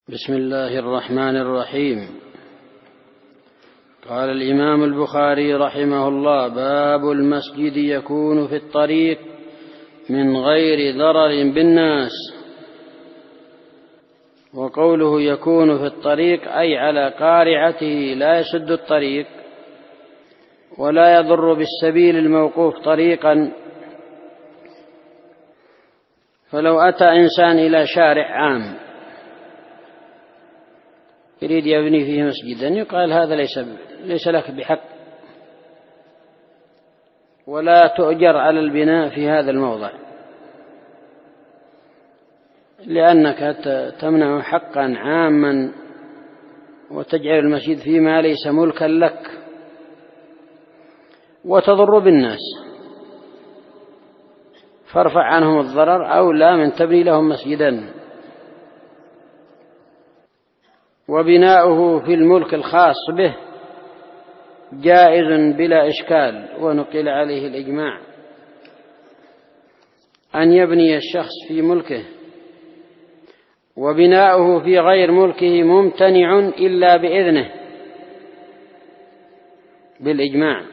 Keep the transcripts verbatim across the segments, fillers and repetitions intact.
بسم الله الرحمن الرحيم. قال الإمام البخاري رحمه الله: باب المسجد يكون في الطريق من غير ضرر بالناس. وقوله يكون في الطريق أي على قارعته لا يسد الطريق ولا يضر بالسبيل الموقوف طريقا. فلو أتى إنسان إلى شارع عام يريد يبني فيه مسجدا يقال هذا ليس, ليس لك بحق ولا تؤجر على البناء في هذا الموضع، لأنك تمنع حقا عاما وتجعل المسجد فيما ليس ملكا لك وتضر بالناس، فارفع عنهم الضرر أولى من تبني لهم مسجدا. وبناؤه في الملك الخاص به جائز بلا إشكال، ونقل عليه الإجماع أن يبني الشخص في ملكه، وبناؤه في غير ملكه ممتنع إلا بإذنه بالإجماع.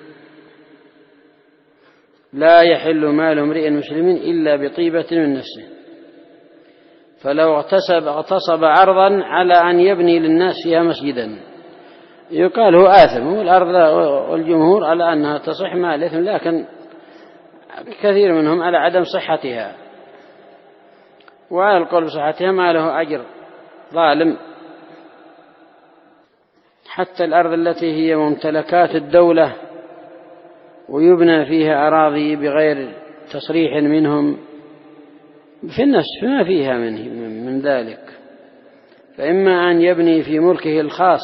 لا يحل مال امرئ مسلم إلا بطيبة من نفسه، فلو اغتصب, اغتصب عرضا على أن يبني للناس فيها مسجدا يقال هو آثم، والأرض والجمهور على أنها تصح مع الإثم، لكن كثير منهم على عدم صحتها، وعلى القول بصحتها ما له أجر ظالم. حتى الأرض التي هي ممتلكات الدولة ويبنى فيها أراضي بغير تصريح منهم في النسف ما فيها من, من ذلك، فإما أن يبني في ملكه الخاص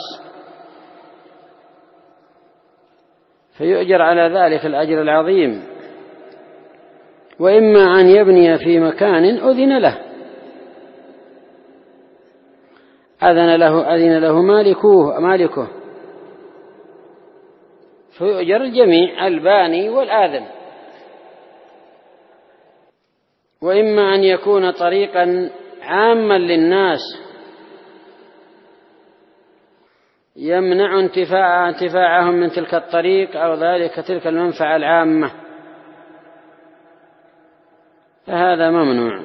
فيؤجر على ذلك الأجر العظيم، وإما أن يبني في مكان أذن له أذن له أذن له مالكه مالكه فيؤجر الجميع الباني والآذن. وإما أن يكون طريقا عاما للناس يمنع انتفاع انتفاعهم من تلك الطريق أو ذلك تلك المنفعة العامة، فهذا ممنوع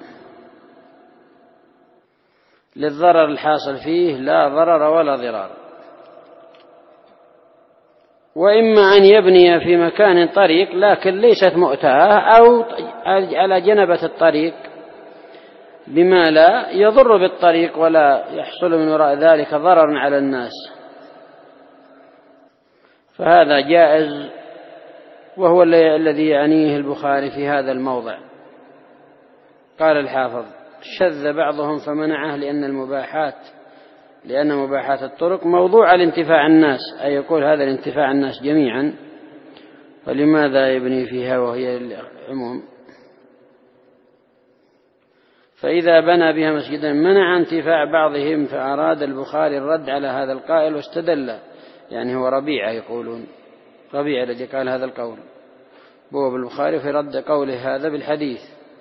للضرر الحاصل فيه لا ضرر ولا ضرار. وإما أن يبني في مكان طريق لكن ليست مؤتاه أو على جنبة الطريق بما لا يضر بالطريق ولا يحصل من وراء ذلك ضرر على الناس، فهذا جائز، وهو الذي يعنيه البخاري في هذا الموضع. قال الحافظ: شذ بعضهم فمنعه لأن المباحات لأن مباحات الطرق موضوع الانتفاع الناس، أي يقول هذا الانتفاع الناس جميعا، فلماذا يبني فيها وهي العموم؟ فإذا بنى بها مسجدا منع انتفاع بعضهم، فأراد البخاري الرد على هذا القائل واستدل، يعني هو ربيعة يقولون ربيعة الذي قال هذا القول، بواب البخاري في رد قوله هذا بالحديث،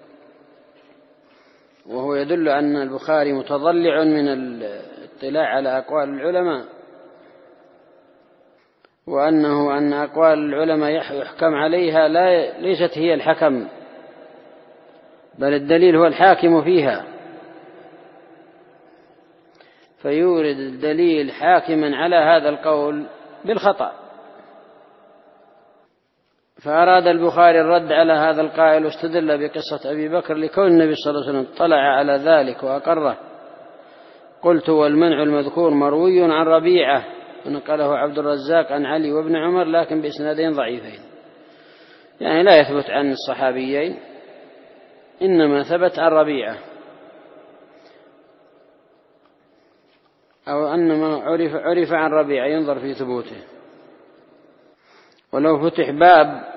وهو يدل أن البخاري متضلع من الاطلاع على أقوال العلماء، وأنه أن أقوال العلماء يحكم عليها لا ليست هي الحكم، بل الدليل هو الحاكم فيها، فيورد الدليل حاكما على هذا القول بالخطأ. فأراد البخاري الرد على هذا القائل واستدل بقصة أبي بكر لكون النبي صلى الله عليه وسلم اطلع على ذلك وأقره. قلت: والمنع المذكور مروي عن ربيعة، ونقله عبد الرزاق عن علي وابن عمر لكن بإسنادين ضعيفين، يعني لا يثبت عن الصحابيين، إنما ثبت عن ربيعة، أو أنما عرف, عرف عن ربيعة ينظر في ثبوته. ولو فتح باب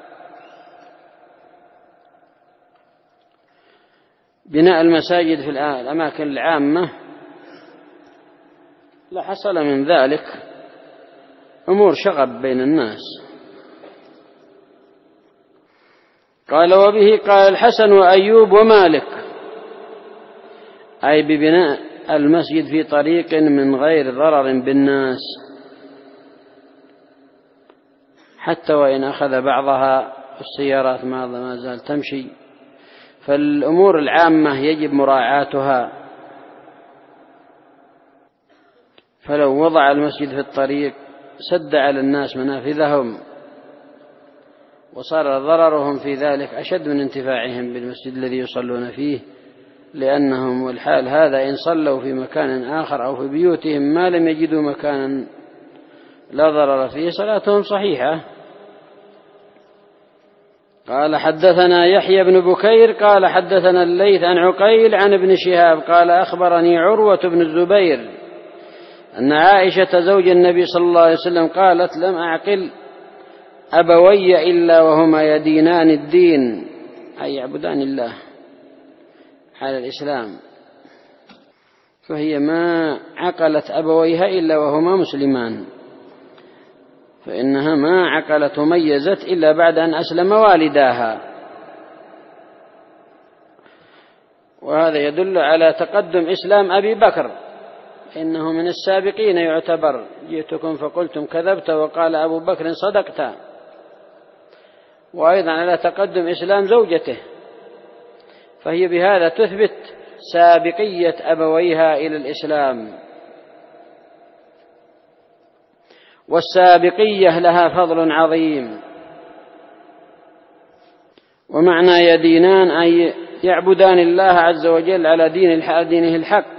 بناء المساجد في الأماكن العامة لحصل من ذلك أمور شغب بين الناس. قال: وبه قال الحسن وأيوب ومالك، أي ببناء المسجد في طريق من غير ضرر بالناس، حتى وإن أخذ بعضها السيارات ما زال تمشي، فالأمور العامة يجب مراعاتها. فلو وضع المسجد في الطريق سد على الناس منافذهم، وصار ضررهم في ذلك أشد من انتفاعهم بالمسجد الذي يصلون فيه، لأنهم والحال هذا إن صلوا في مكان آخر أو في بيوتهم ما لم يجدوا مكانا لا ضرر فيه صلاتهم صحيحة. قال حدثنا يحيى بن بكير قال حدثنا الليث عن عقيل عن ابن شهاب قال أخبرني عروة بن الزبير أن عائشة زوج النبي صلى الله عليه وسلم قالت لم أعقل أبوي إلا وهما يدينان الدين، أي يعبدان الله على الإسلام، فهي ما عقلت أبويها إلا وهما مسلمان، فإنها ما عقلت وميزت إلا بعد أن أسلم والداها. وهذا يدل على تقدم إسلام أبي بكر، إنه من السابقين يعتبر. جئتكم فقلتم كذبت وقال أبو بكر صدقت. وأيضا على تقدم إسلام زوجته، فهي بهذا تثبت سابقية أبويها إلى الإسلام، والسابقية لها فضل عظيم. ومعنى يدينان أي يعبدان الله عز وجل على دينه الحق.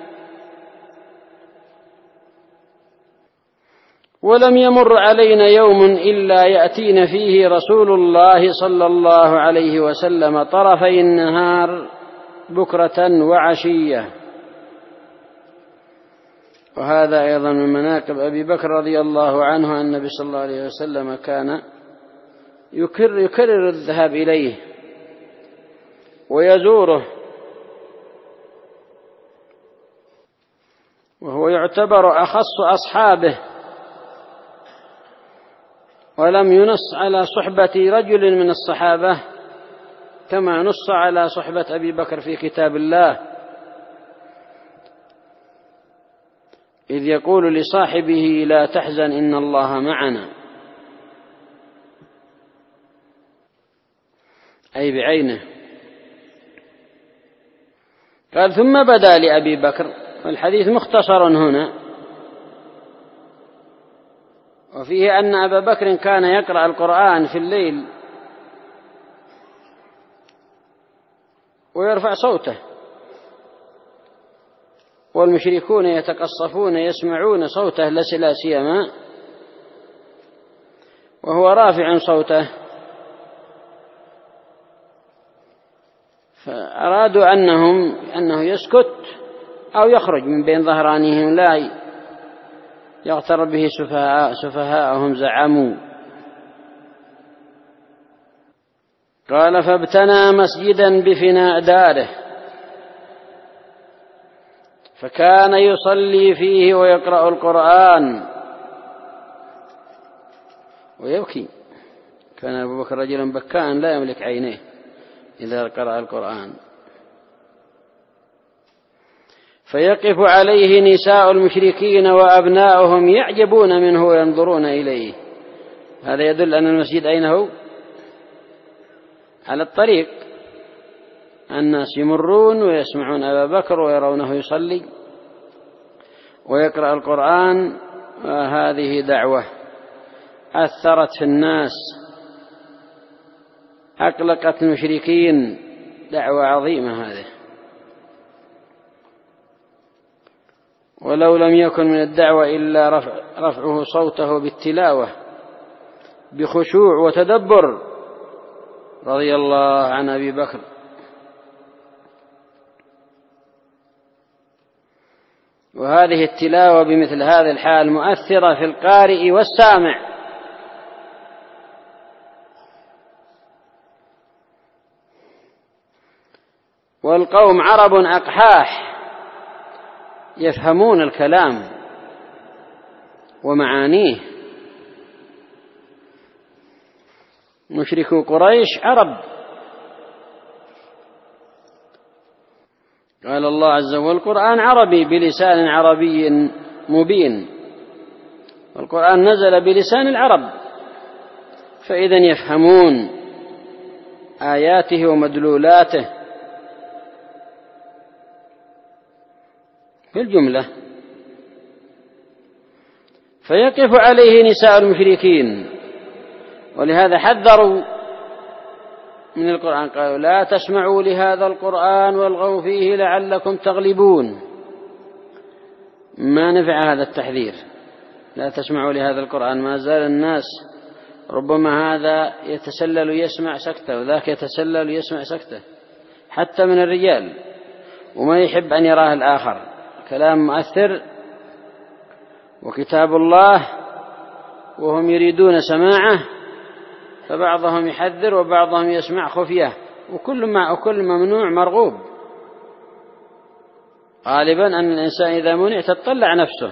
ولم يمر علينا يوم إلا يأتينا فيه رسول الله صلى الله عليه وسلم طرفي النهار بكرة وعشية. وهذا أيضا من مناقب أبي بكر رضي الله عنه أن النبي صلى الله عليه وسلم كان يكرر, يكرر الذهاب إليه ويزوره، وهو يعتبر أخص أصحابه، ولم ينص على صحبة رجل من الصحابة كما نص على صحبة أبي بكر في كتاب الله، إذ يقول لصاحبه لا تحزن إن الله معنا، أي بعينه. قال ثم بدا لأبي بكر، والحديث مختصر هنا، وفيه أن أبا بكر كان يقرأ القرآن في الليل ويرفع صوته، والمشركون يتقصفون يسمعون صوته لا سيما وهو رافع صوته، فأرادوا أنهم أنه يسكت أو يخرج من بين ظهرانهم لا يغتر به سفهاء سفهاءهم زعموا. قال فابتنى مسجدا بفناء داره، فكان يصلي فيه ويقرأ القرآن ويبكي. كان أبو بكر رجلا بكاء لا يملك عينيه إذا قرأ القرآن، فيقف عليه نساء المشركين وأبناؤهم يعجبون منه وينظرون إليه. هذا يدل أن المسجد أين هو؟ على الطريق، الناس يمرون ويسمعون أبا بكر ويرونه يصلي ويقرأ القرآن، وهذه دعوة أثرت في الناس، أقلقت المشركين، دعوة عظيمة هذه. ولو لم يكن من الدعوة إلا رفع رفعه صوته بالتلاوة بخشوع وتدبر رضي الله عن أبي بكر. وهذه التلاوة بمثل هذا الحال مؤثرة في القارئ والسامع. والقوم عرب أقحاح يفهمون الكلام ومعانيه. مشركو قريش عرب. قال الله عز وجل: والقرآن عربي بلسان عربي مبين. والقرآن نزل بلسان العرب، فإذا يفهمون آياته ومدلولاته في الجملة. فيقف عليه نساء المشركين، ولهذا حذروا من القرآن، قالوا: لا تسمعوا لهذا القرآن والغوا فيه لعلكم تغلبون. ما نفع هذا التحذير، لا تسمعوا لهذا القرآن. ما زال الناس ربما هذا يتسلل يسمع سكته وذاك يتسلل يسمع سكته، حتى من الرجال، وما يحب أن يراه الآخر. كلام مؤثر وكتاب الله وهم يريدون سماعه، فبعضهم يحذر وبعضهم يسمع خفية، وكل ما وكل ممنوع مرغوب. غالبا أن الإنسان إذا منع تطلع نفسه.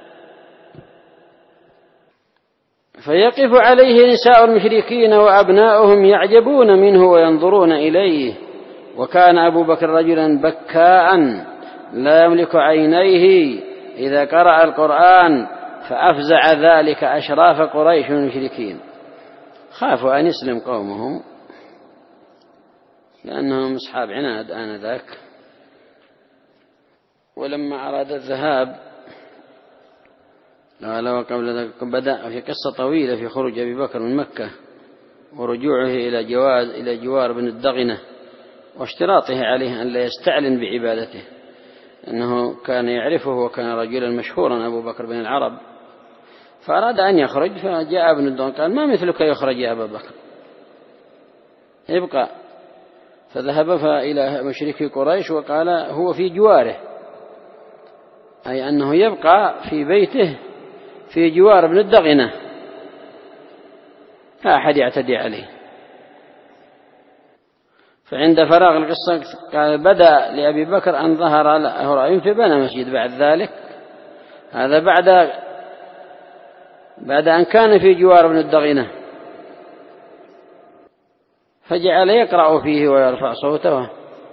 فيقف عليه نساء المشركين وأبناؤهم يعجبون منه وينظرون إليه. وكان أبو بكر رجلا بكاء لا يملك عينيه إذا قرأ القرآن، فأفزع ذلك أشراف قريش المشركين، خافوا أن يسلم قومهم لأنهم أصحاب عناد آنذاك. ولما أراد الذهاب قال: وقبل ذلك بدأ في قصة طويلة في خروج أبي بكر من مكة ورجوعه إلى جواز إلى جوار بن الدغنة، واشتراطه عليه أن لا يستعلن بعبادته، أنه كان يعرفه وكان رجلا مشهورا أبو بكر بن العرب. فأراد أن يخرج، فجاء ابن الدغنة قال: ما مثلك يخرج يا أبا بكر، ابقى. فذهب إلى مشركي قريش وقال: هو في جواره، أي أنه يبقى في بيته في جوار ابن الدغنة، لا أحد يعتدي عليه. فعند فراغ القصة قال: بدأ لأبي بكر أن ظهر له رأي فبنى مسجد بعد ذلك. هذا بعد بعد أن كان في جوار ابن الدغنة، فجعل يقرأ فيه ويرفع صوته.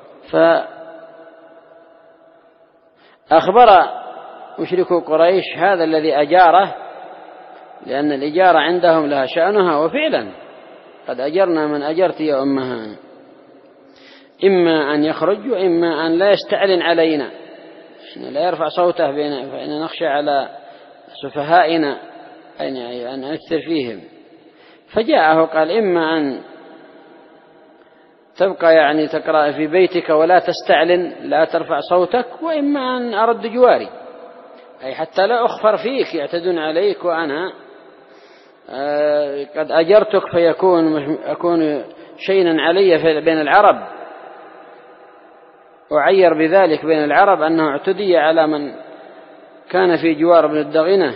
فأخبر مشركو قريش هذا الذي أجاره، لأن الإجارة عندهم لها شأنها، وفعلا قد أجرنا من أجرت يا أمها، إما أن يخرج وإما أن لا يستعلن علينا، لا يرفع صوته بيننا، فإن نخشى على سفهائنا أن نكثر فيهم. فجاءه قال: إما أن تبقى يعني تقرأ في بيتك ولا تستعلن، لا ترفع صوتك، وإما أن أرد جواري، أي حتى لا أخفر فيك يعتدون عليك، وأنا قد أجرتك فيكون أكون شينا علي بين العرب، وعير بذلك بين العرب أنه اعتدي على من كان في جوار ابن الدغنة.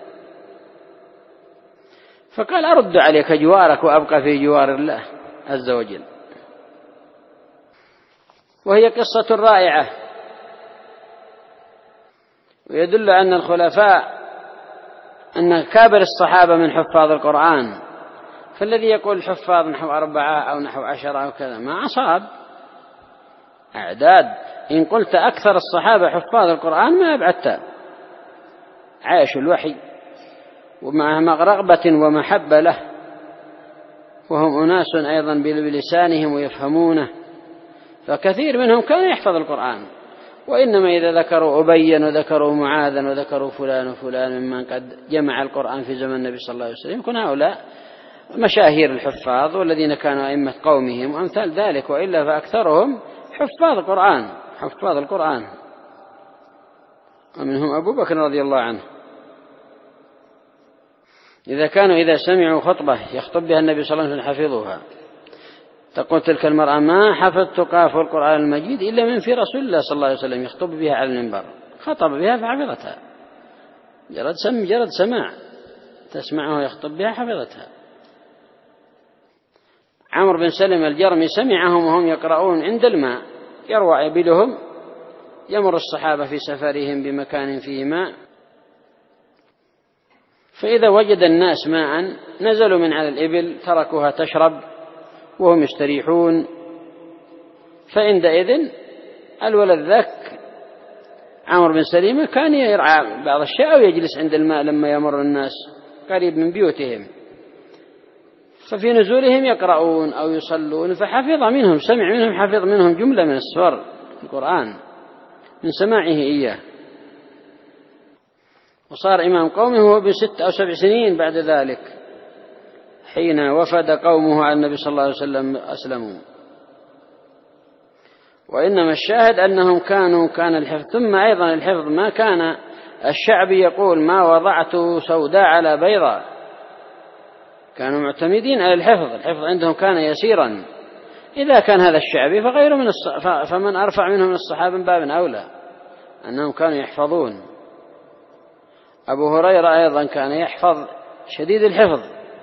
فقال: أرد عليك جوارك وأبقى في جوار الله عز وجل. وهي قصة رائعة، ويدل أن الخلفاء أن كابر الصحابة من حفاظ القرآن، فالذي يقول حفاظ نحو أربعة أو نحو عشرة أو كذا ما أصاب، أعداد. إن قلت أكثر الصحابة حفاظ القرآن ما أبعدت، عاشوا الوحي ومع رغبة ومحبة له، وهم أناس أيضا بلسانهم ويفهمونه، فكثير منهم كان يحفظ القرآن. وإنما إذا ذكروا أبيا وذكروا معاذا وذكروا فلان وفلان ممن قد جمع القرآن في زمن النبي صلى الله عليه وسلم، يكون هؤلاء مشاهير الحفاظ والذين كانوا أئمة قومهم وأمثال ذلك، وإلا فأكثرهم حفاظ القرآن حفاظ القرآن ومنهم أبو بكر رضي الله عنه. إذا كانوا إذا سمعوا خطبة يخطب بها النبي صلى الله عليه وسلم حفظوها. تقول تلك المرأة: ما حفظت قاف القرآن المجيد إلا من في رسول الله صلى الله عليه وسلم يخطب بها على المنبر، خطب بها فحفظتها، جرد سم جرد سماع تسمعه يخطب بها حفظتها. عمرو بن سلمة الجرمي سمعهم وهم يقرؤون عند الماء، يروى إبلهم، يمر الصحابة في سفرهم بمكان فيه ماء، فإذا وجد الناس ماء نزلوا من على الإبل تركوها تشرب وهم يستريحون، فعندئذ الولد ذاك عمرو بن سليمة كان يرعى بعض الشيء أو يجلس عند الماء لما يمر الناس قريب من بيوتهم، ففي نزولهم يقرؤون أو يصلون فحفظ منهم، سمع منهم، حفظ منهم جملة من السور القرآن من سماعه إياه، وصار إمام قومه هو بست أو سبع سنين بعد ذلك حين وفد قومه على النبي صلى الله عليه وسلم أسلموا. وإنما الشاهد أنهم كانوا كان الحفظ. ثم أيضا الحفظ ما كان الشعبي يقول ما وضعت سوداء على بيضاء، كانوا معتمدين على الحفظ، الحفظ عندهم كان يسيرا. إذا كان هذا الشعبي فغيره من الص... فمن أرفع منهم من الصحابة من باب أولى أنهم كانوا يحفظون. أبو هريرة أيضا كان يحفظ شديد الحفظ،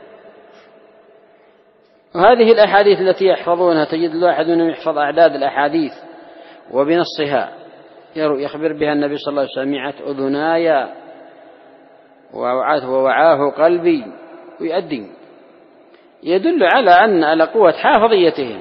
وهذه الأحاديث التي يحفظونها تجد الواحد منهم يحفظ أعداد الأحاديث وبنصها يخبر بها النبي صلى الله عليه وسلم: سمعت أذناي ووعاه قلبي، ويؤدي، يدل على أن على قوة حافظيتهم،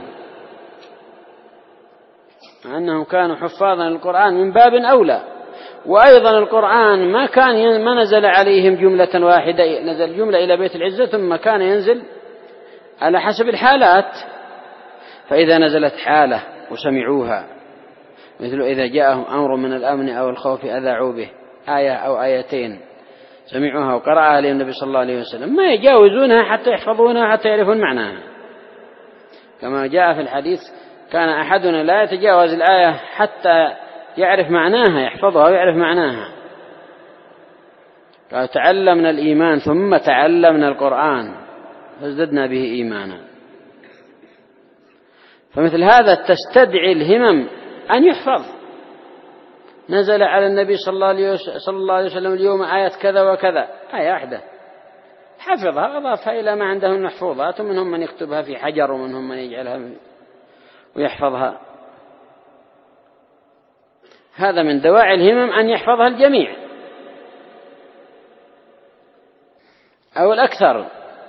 أنهم كانوا حفاظا للقرآن من باب أولى. وأيضا القرآن ما كان ما نزل عليهم جملة واحدة، نزل جملة إلى بيت العزة ثم كان ينزل على حسب الحالات، فإذا نزلت حالة وسمعوها مثل إذا جاءهم أمر من الأمن أو الخوف أذاعوا به، آية أو آيتين سمعوها وقرأها للنبي صلى الله عليه وسلم ما يجاوزونها حتى يحفظونها حتى يعرفون معناها، كما جاء في الحديث: كان أحدنا لا يتجاوز الآية حتى يعرف معناها، يحفظها ويعرف معناها. قال: تعلمنا الإيمان ثم تعلمنا القرآن فازددنا به إيمانا. فمثل هذا تستدعي الهمم أن يحفظ. نزل على النبي صلى الله عليه وسلم اليوم آيات كذا وكذا، آية واحدة حفظها أضافها إلى ما عنده من محفوظات، ومنهم من يكتبها في حجر ومنهم من يجعلها ويحفظها. هذا من دواعي الهمم أن يحفظها الجميع أو الأكثر.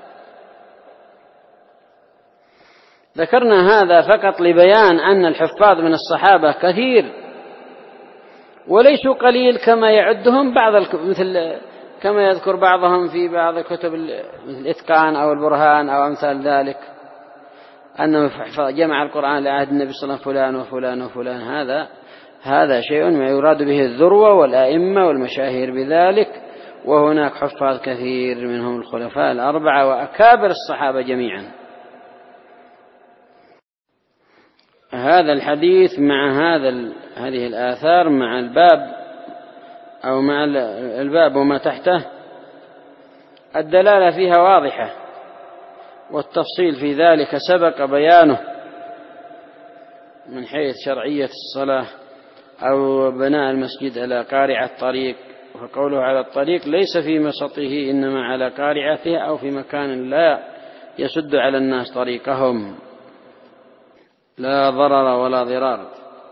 ذكرنا هذا فقط لبيان أن الحفاظ من الصحابة كثير وليسوا قليل كما يعدهم بعض مثل كما يذكر بعضهم في بعض الكتب مثل الإتقان أو البرهان أو أمثال ذلك، أنه جمع القرآن لعهد النبي صلى الله عليه وسلم فلان وفلان وفلان. هذا هذا شيء ما يراد به الذروة والأئمة والمشاهير بذلك، وهناك حفاظ كثير منهم الخلفاء الأربعة وأكابر الصحابة جميعا. هذا الحديث مع هذا هذه الآثار مع الباب أو مع الباب وما تحته الدلالة فيها واضحة، والتفصيل في ذلك سبق بيانه من حيث شرعية الصلاة أو بناء المسجد على قارعة الطريق، وقوله على الطريق ليس في مسطه إنما على قارعته أو في مكان لا يسد على الناس طريقهم، لا ضرر ولا ضرار.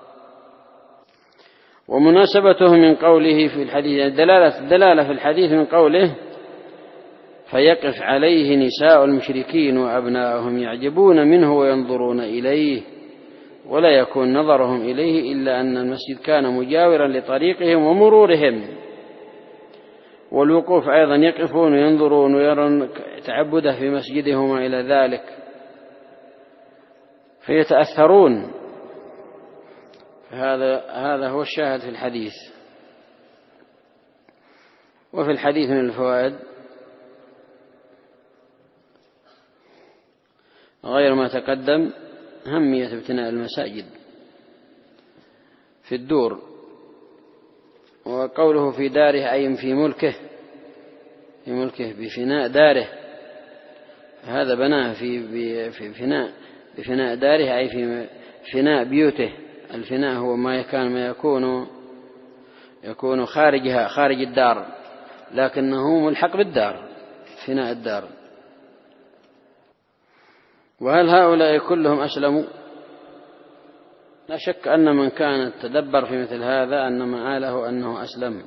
ومناسبته من قوله في الحديث الدلالة, الدلالة في الحديث من قوله: فيقف عليه نساء المشركين وأبناؤهم يعجبون منه وينظرون إليه ولا يكون نظرهم إليه إلا أن المسجد كان مجاورا لطريقهم ومرورهم. والوقوف أيضا يقفون وينظرون ويرون تعبده في مسجدهم وإلى ذلك فيتأثرون. هذا هذا هو الشاهد في الحديث. وفي الحديث من الفوائد غير ما تقدم أهمية ابتناء المساجد في الدور، وقوله في داره أي في ملكه، في ملكه بفناء داره، هذا بناه في في فناء بفناء داره أي في فناء بيوته. الفناء هو ما كان ما يكون يكون خارجها خارج الدار لكنه ملحق بالدار، فناء الدار. وهل هؤلاء كلهم أسلموا؟ لا شك أن من كان تدبر في مثل هذا أن مآله أنه أسلم،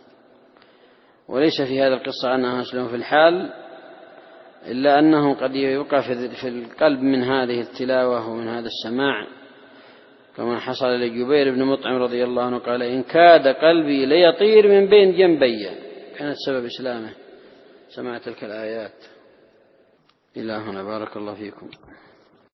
وليس في هذا القصة أنه أسلم في الحال، إلا أنه قد يبقى في القلب من هذه التلاوة ومن هذا السماع كما حصل لجبير بن مطعم رضي الله عنه قال إن كاد قلبي ليطير من بين جنبي، كانت سبب إسلامه سماع تلك الآيات. إلى هنا بارك الله فيكم.